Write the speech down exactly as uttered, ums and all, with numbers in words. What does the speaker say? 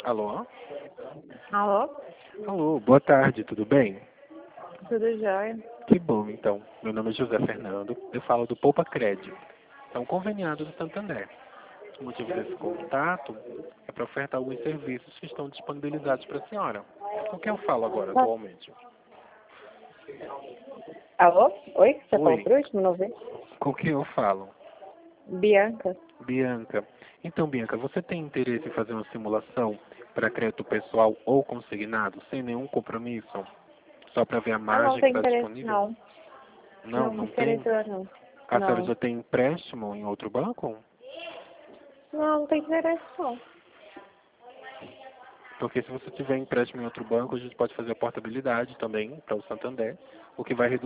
Alô? Alô? Alô, boa tarde, tudo bem? Tudo jóia? Que bom, então. Meu nome é José Fernando, eu falo do Poupa Crédito. É um conveniado do Santander. O motivo desse contato é para ofertar alguns serviços que estão disponibilizados para a senhora. O que eu falo agora, atualmente? Alô? Oi? Você falou Oi, por último? Não vi. com que eu falo? Bianca? Bianca. Então, Bianca, você tem interesse em fazer uma simulação para crédito pessoal ou consignado, sem nenhum compromisso? Só para ver a Ah, não margem que tem está interesse, disponível? não. Não, Não, não não tem? interesse, não. A senhora Não. já tem empréstimo em outro banco? Não, não tem interesse, não. Porque se você tiver empréstimo em outro banco, a gente pode fazer a portabilidade também para o Santander, o que vai reduzir